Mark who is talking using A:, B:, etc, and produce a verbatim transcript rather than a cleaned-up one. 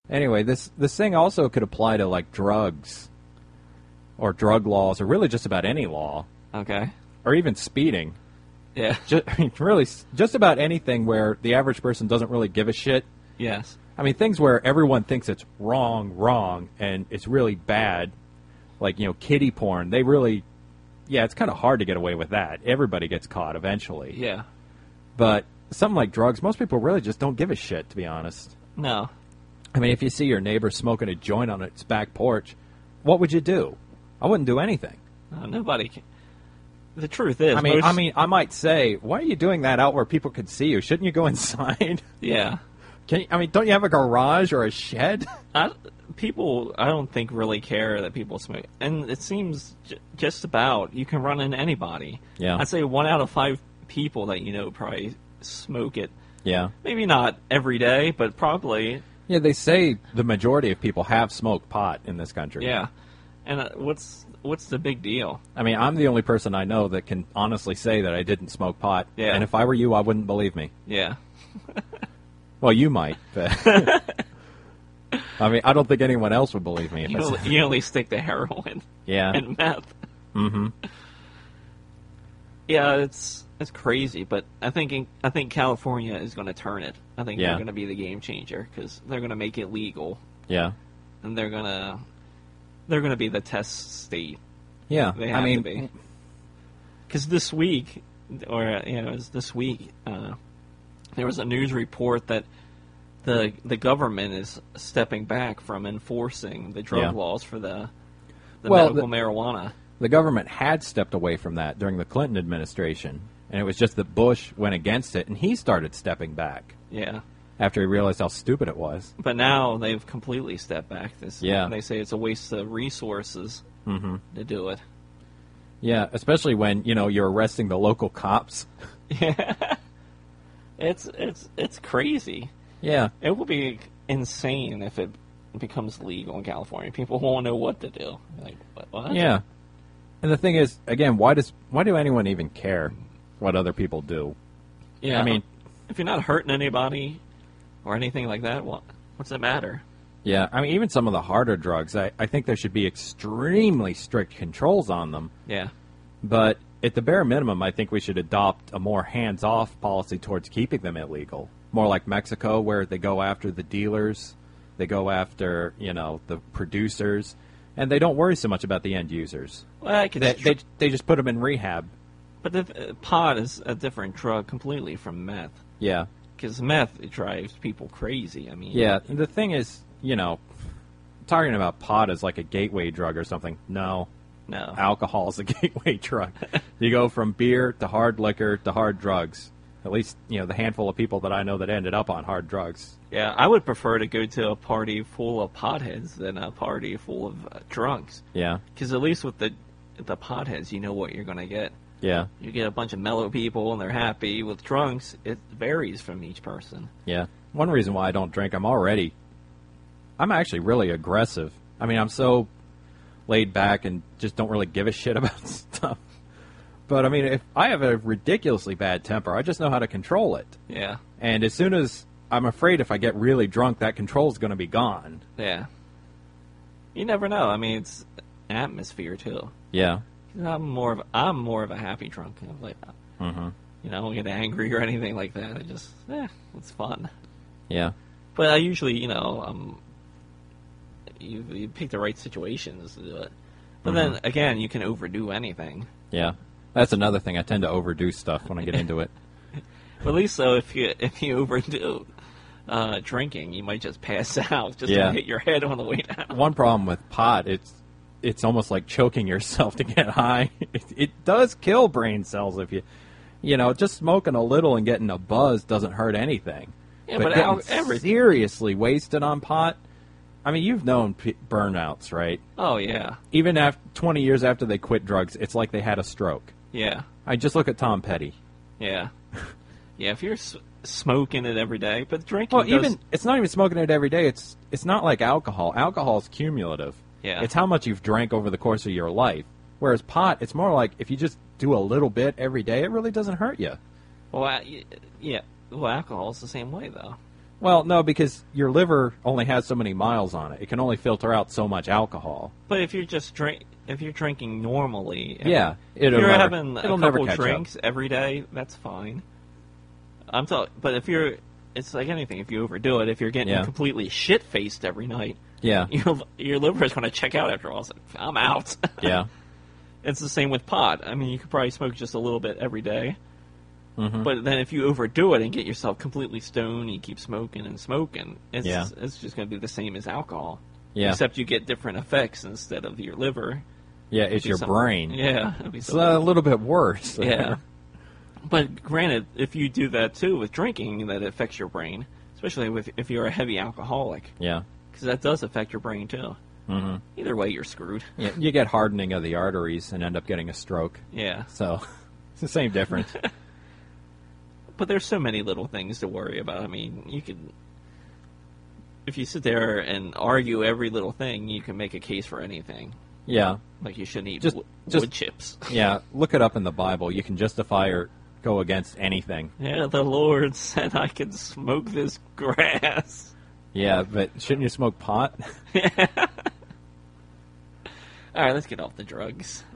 A: Anyway, this this thing also could apply to like drugs, or drug laws, or really just about any law.
B: Okay.
A: Or even speeding.
B: Yeah.
A: Just, I mean, really, just about anything where the average person doesn't really give a shit.
B: Yes.
A: I mean, things where everyone thinks it's wrong, wrong, and it's really bad, like, you know, kiddie porn. They really, yeah, it's kind of hard to get away with that. Everybody gets caught eventually.
B: Yeah.
A: But something like drugs, most people really just don't give a shit, to be honest.
B: No.
A: I mean, if you see your neighbor smoking a joint on its back porch, what would you do? I wouldn't do anything.
B: No, nobody can. The truth is,
A: I mean,
B: most...
A: I mean, I might say, why are you doing that out where people could see you? Shouldn't you go inside?
B: Yeah.
A: Can you, I mean, don't you have a garage or a shed?
B: I, people, I don't think really care that people smoke, and it seems j- just about you can run into anybody.
A: Yeah.
B: I'd say one out of five people that you know probably smoke it.
A: Yeah.
B: Maybe not every day, but probably.
A: Yeah, they say the majority of people have smoked pot in this country.
B: Yeah. And uh, what's what's the big deal?
A: I mean, I'm the only person I know that can honestly say that I didn't smoke pot.
B: Yeah.
A: And if I were you, I wouldn't believe me.
B: Yeah.
A: Well, you might, but I mean, I don't think anyone else would believe me. If
B: You
A: I
B: only,
A: said,
B: you only stick to heroin
A: yeah.
B: and meth.
A: Mm-hmm.
B: Yeah, it's it's crazy, but I think I think California is going to turn it. I think
A: Yeah.
B: they're going to be the game changer because they're going to make it legal,
A: Yeah.
B: and they're gonna they're going to be the test state.
A: Yeah.
B: They have
A: I mean,
B: to be. Because this week, or you know, it was this week, uh, there was a news report that the the government is stepping back from enforcing the drug
A: Yeah.
B: laws for the the
A: Well,
B: medical
A: the-
B: marijuana.
A: the government had stepped away from that during the Clinton administration, and it was just that Bush went against it, and he started stepping back
B: Yeah.
A: after he realized how stupid it was.
B: But now they've completely stepped back. This,
A: Yeah.
B: They say it's a waste of resources
A: Mm-hmm.
B: to do it.
A: Yeah, especially when, you know, you're arresting the local cops.
B: Yeah. It's it's it's crazy.
A: Yeah.
B: It will be insane if it becomes legal in California. People won't know what to do. Like what? what?
A: Yeah. And the thing is, again, why does why do anyone even care what other people do?
B: Yeah.
A: I mean,
B: if you're not hurting anybody or anything like that, what what's it matter?
A: yeah, I mean, even some of the harder drugs, I, I think there should be extremely strict controls on them.
B: Yeah.
A: But at the bare minimum, I think we should adopt a more hands-off policy towards keeping them illegal. More like Mexico, where they go after the dealers, they go after, you know, the producers, and they don't worry so much about the end users.
B: Well, I could
A: They,
B: tr-
A: they, they just put them in rehab.
B: but the uh, pot is a different drug completely from meth.
A: Yeah.
B: Because meth it drives people crazy. I mean,
A: Yeah, and the thing is, you know, talking about pot as like a gateway drug or something, no.
B: no.
A: Alcohol is a gateway drug. You go from beer to hard liquor to hard drugs. At least, you know, the handful of people that I know that ended up on hard drugs.
B: Yeah, I would prefer to go to a party full of potheads than a party full of uh, drunks.
A: Yeah,
B: Because at least with the the potheads, you know what you're going to get.
A: yeah,
B: You get a bunch of mellow people and they're happy. With drunks, it varies from each person.
A: yeah. One reason why I don't drink, I'm already, I'm actually really aggressive. I mean, I'm so laid back and just don't really give a shit about stuff. But, I mean, if I have a ridiculously bad temper, I just know how to control it.
B: Yeah,
A: And as soon as I'm afraid if I get really drunk, that control is going to be gone.
B: yeah. You never know. I mean, it's atmosphere too.
A: Yeah.
B: I'm more of a, I'm more of a happy drunk. I'm like,
A: Mm-hmm.
B: you know, I don't get angry or anything like that. I just, eh, it's fun.
A: Yeah.
B: But I usually, you know, um, you, you pick the right situations to do it. But
A: Mm-hmm.
B: then again, you can overdo anything.
A: Yeah. That's another thing. I tend to overdo stuff when I get into it.
B: But at least so if you if you overdo uh, drinking, you might just pass out, just
A: Yeah.
B: to hit your head on the way down.
A: One problem with pot, it's it's almost like choking yourself to get high. It, it does kill brain cells if you, you know, just smoking a little and getting a buzz doesn't hurt anything.
B: Yeah,
A: but
B: but
A: getting
B: al- every-
A: seriously wasted on pot, I mean, you've known p- burnouts, right?
B: Oh yeah,
A: Even after twenty years after they quit drugs, it's like they had a stroke.
B: yeah,
A: I just look at Tom Petty.
B: yeah, yeah. If you're s- smoking it every day, but drinking,
A: Well,
B: does-
A: even it's not even smoking it every day. It's it's not like alcohol. Alcohol is cumulative.
B: Yeah.
A: It's how much you've drank over the course of your life. Whereas pot, it's more like if you just do a little bit every day, it really doesn't hurt you.
B: well, uh, y- yeah. Well, alcohol is the same way though.
A: Well, no, because your liver only has so many miles on it. It can only filter out so much alcohol.
B: But if you're just drink, if you're drinking normally,
A: Yeah,
B: if
A: it'll
B: you're
A: never,
B: having a
A: it'll never
B: couple
A: catch
B: drinks
A: up.
B: every day, that's fine. I'm talking, but if you're, it's like anything. If you overdo it, if you're getting
A: Yeah.
B: completely shit faced every night,
A: Yeah,
B: your your liver is going to check out after a while. It's like, I'm out.
A: yeah,
B: It's the same with pot. I mean, you could probably smoke just a little bit every day.
A: hmm
B: But then if you overdo it and get yourself completely stoned, you keep smoking and smoking, it's,
A: Yeah.
B: it's just going to be the same as alcohol.
A: yeah,
B: Except you get different effects instead of your liver.
A: yeah. It's
B: It'd be
A: your
B: something-
A: brain.
B: Yeah. It'd be
A: It's
B: something-
A: a little bit worse.
B: yeah. But granted, if you do that too with drinking, that affects your brain, especially with, if you're a heavy alcoholic,
A: yeah.
B: because that does affect your brain too.
A: hmm
B: Either way, you're screwed.
A: Yeah, you get hardening of the arteries and end up getting a stroke.
B: Yeah.
A: So it's the same difference.
B: But there's so many little things to worry about. I mean, you could, if you sit there and argue every little thing, you can make a case for anything.
A: Yeah,
B: Like you shouldn't eat
A: Just-
B: wo-
A: just-
B: wood chips.
A: yeah. Look it up in the Bible. You can justify or go against anything.
B: Yeah, the Lord said I could smoke this grass.
A: Yeah, but shouldn't you smoke pot?
B: All right, let's get off the drugs.